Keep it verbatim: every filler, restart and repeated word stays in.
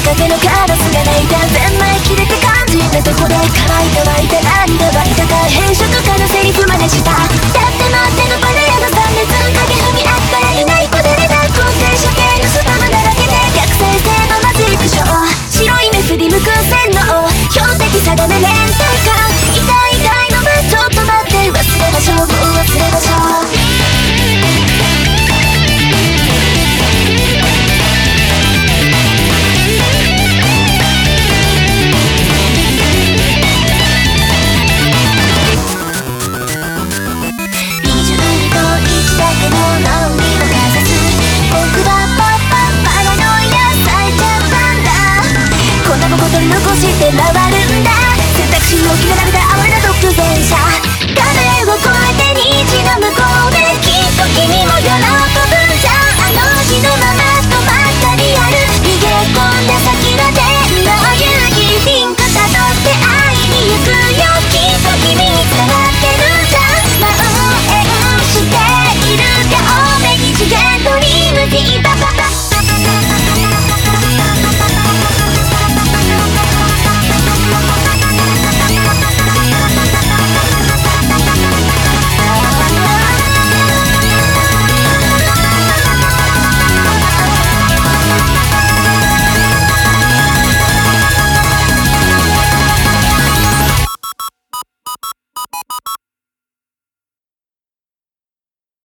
かけのカラスが鳴いたゼンマイ切れて感じたとこで乾いた湧いた涙湧いた大変書とかのセリフ真似した。だって待ってのバレエのさん列影踏みあったらいない子でれな肯定射程のスパムだらけで逆再生のマジックショー。白い目振り向く洗脳標的定め連帯感痛い痛いのはちょっと待って忘れましょうもう忘れましょう。残して回るんだ選択肢を決められた哀れな独善者。画面を越えて虹の向こうできっと君も喜ぶ。